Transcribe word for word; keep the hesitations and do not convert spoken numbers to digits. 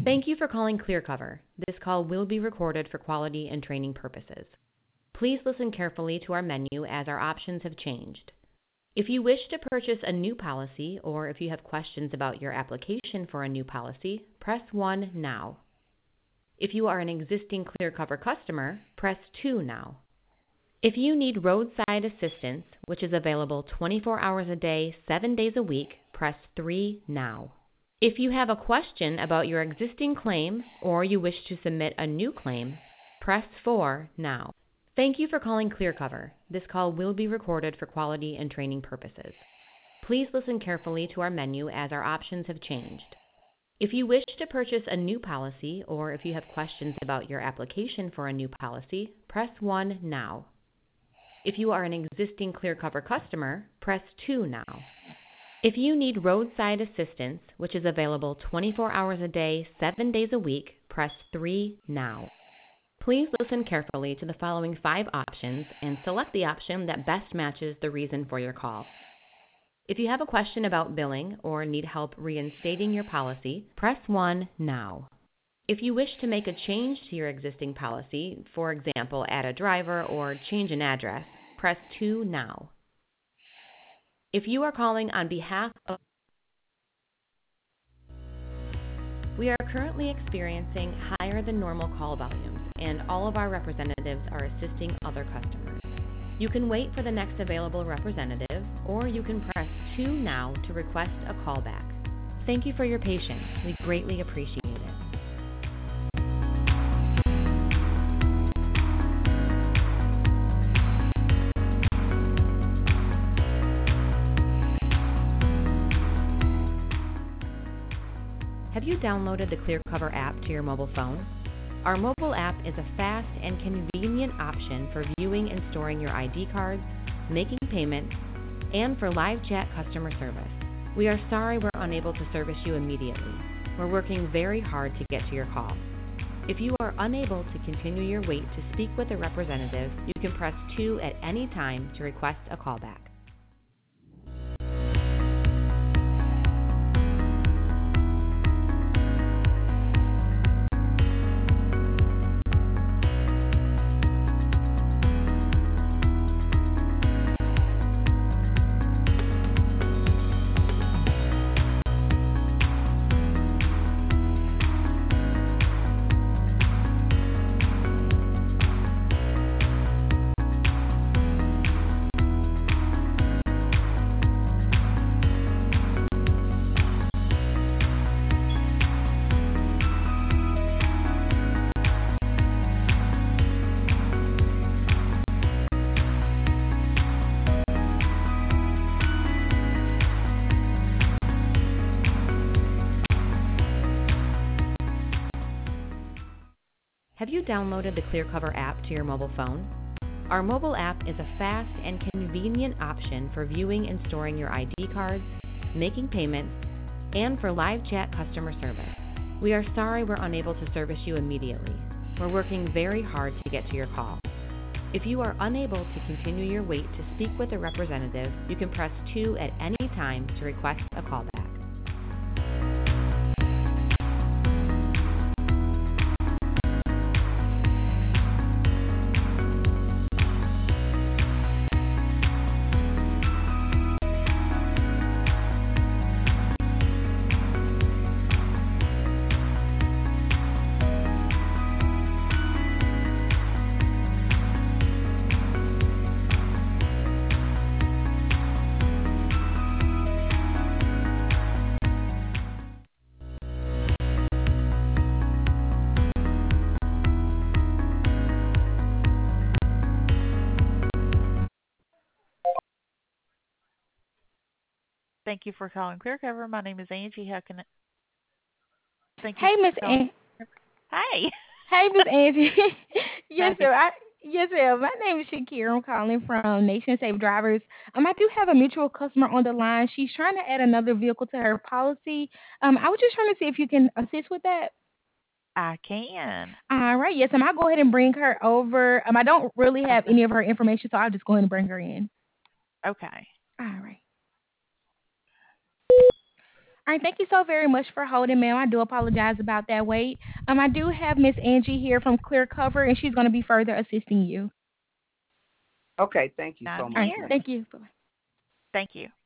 Thank you for calling ClearCover. This call will be recorded for quality and training purposes. Please listen carefully to our menu as our options have changed. If you wish to purchase a new policy or if you have questions about your application for a new policy, press one now. If you are an existing ClearCover customer, press two now. If you need roadside assistance, which is available twenty-four hours a day, seven days a week, press three now. If you have a question about your existing claim or you wish to submit a new claim, press four now. Thank you for calling ClearCover. This call will be recorded for quality and training purposes. Please listen carefully to our menu as our options have changed. If you wish to purchase a new policy or if you have questions about your application for a new policy, press one now. If you are an existing ClearCover customer, press two now. If you need roadside assistance, which is available twenty-four hours a day, seven days a week, press three now. Please listen carefully to the following five options and select the option that best matches the reason for your call. If you have a question about billing or need help reinstating your policy, press one now. If you wish to make a change to your existing policy, for example, add a driver or change an address, press two now. If you are calling on behalf of... We are currently experiencing higher than normal call volumes, and all of our representatives are assisting other customers. You can wait for the next available representative, or you can press two now to request a callback. Thank you for your patience. We greatly appreciate it. Have you downloaded the ClearCover app to your mobile phone? Our mobile app is a fast and convenient option for viewing and storing your I D cards, making payments, and for live chat customer service. We are sorry we're unable to service you immediately. We're working very hard to get to your call. If you are unable to continue your wait to speak with a representative, you can press two at any time to request a callback. Have you downloaded the ClearCover app to your mobile phone? Our mobile app is a fast and convenient option for viewing and storing your I D cards, making payments, and for live chat customer service. We are sorry we're unable to service you immediately. We're working very hard to get to your call. If you are unable to continue your wait to speak with a representative, you can press two at any time to request a callback. Thank you for calling ClearCover. My name is Angie. How can I? Thank you Hey, Miss for calling. An- Hi. Hey, Miss Angie. Hi, yes, Miss. sir. I, yes, sir. My name is Shakira. I'm calling from Nation Safe Drivers. Um, I do have a mutual customer on the line. She's trying to add another vehicle to her policy. Um, I was just trying to see if you can assist with that. I can. All right. Yes, um, I'll go ahead and bring her over. Um, I don't really have Okay. any of her information, so I'll just go ahead and bring her in. Okay. All right. All right, thank you so very much for holding, ma'am. I do apologize about that wait. Um, I do have Miss Angie here from Clear Cover, and she's going to be further assisting you. Okay, thank you I'm so All much, right, here. ma'am. thank you. Bye-bye. Thank you.